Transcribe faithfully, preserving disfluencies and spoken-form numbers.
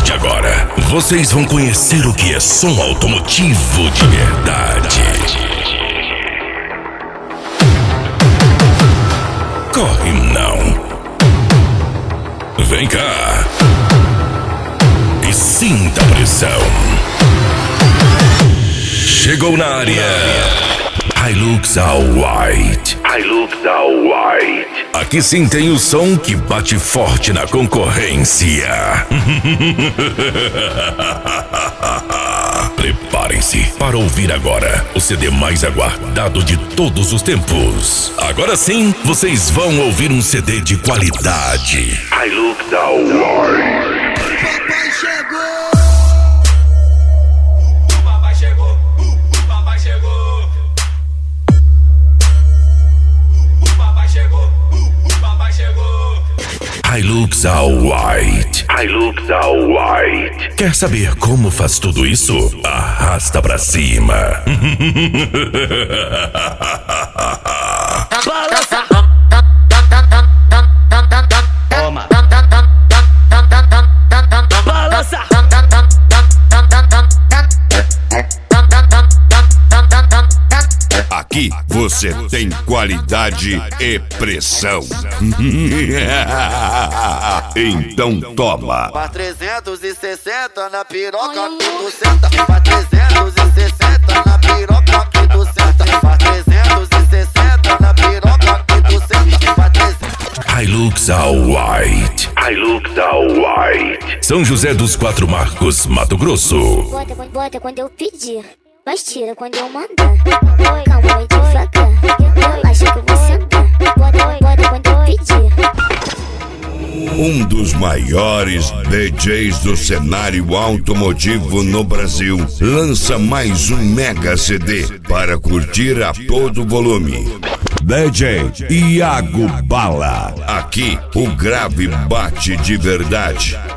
de agora, vocês vão conhecer o que é som automotivo de verdade. Corre não. Vem cá e sinta a pressão. Chegou na área Hilux All White. Hilux All White. Aqui sim tem o som que bate forte na concorrência. Preparem-se para ouvir agora o C D mais aguardado de todos os tempos. Agora sim, vocês vão ouvir um C D de qualidade. Hilux All White. Papai chegou! Hilux All White. Hilux All White. Quer saber como faz tudo isso? Arrasta pra cima. Balança. Toma. Balança. Aqui você tem qualidade e pressão. Então toma. Faz trezentos e sessenta na piroca que tu senta. Faz trezentos e sessenta na piroca que tu senta. Faz trezentos e sessenta na piroca que tu senta. Faz trezentos. Hilux All White. Hilux All White. São José dos Quatro Marcos, Mato Grosso. Bota, bota quando eu pedir, mas tira quando eu mandar. Calma aí devagar, relaxa que eu vou sentar. Bota, bota quando eu pedir. Um dos maiores D Js do cenário automotivo no Brasil lança mais um mega C D para curtir a todo volume. D J Iago Bala. Aqui o grave bate de verdade.